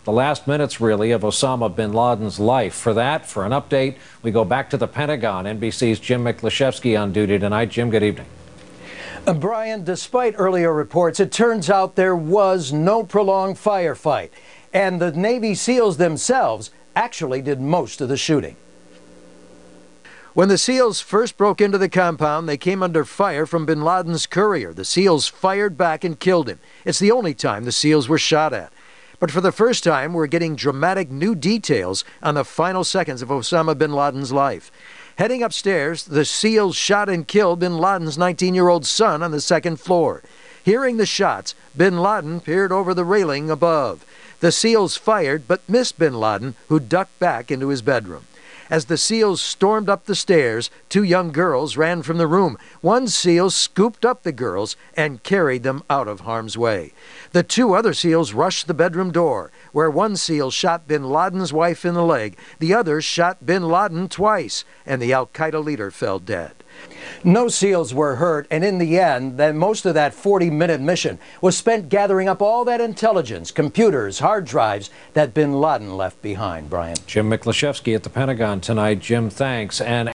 the last minutes, really, of Osama bin Laden's life. For an update, we go back to the Pentagon. NBC's Jim Miklaszewski on duty tonight. Jim, good evening. Brian, despite earlier reports, it turns out there was no prolonged firefight, and the Navy SEALs themselves actually did most of the shooting. When the SEALs first broke into the compound, they came under fire from bin Laden's courier. The SEALs fired back and killed him. It's the only time the SEALs were shot at. But for the first time, we're getting dramatic new details on the final seconds of Osama bin Laden's life. Heading upstairs, the SEALs shot and killed bin Laden's 19-year-old son on the second floor. Hearing the shots, bin Laden peered over the railing above. The SEALs fired but missed bin Laden, who ducked back into his bedroom. As the SEALs stormed up the stairs, two young girls ran from the room. One SEAL scooped up the girls and carried them out of harm's way. The two other SEALs rushed the bedroom door, where one SEAL shot bin Laden's wife in the leg. The other shot bin Laden twice, and the al-Qaeda leader fell dead. No SEALs were hurt, and in the end, most of that 40-minute mission was spent gathering up all that intelligence, computers, hard drives that bin Laden left behind, Brian. Jim Miklaszewski at the Pentagon tonight. Jim, thanks. And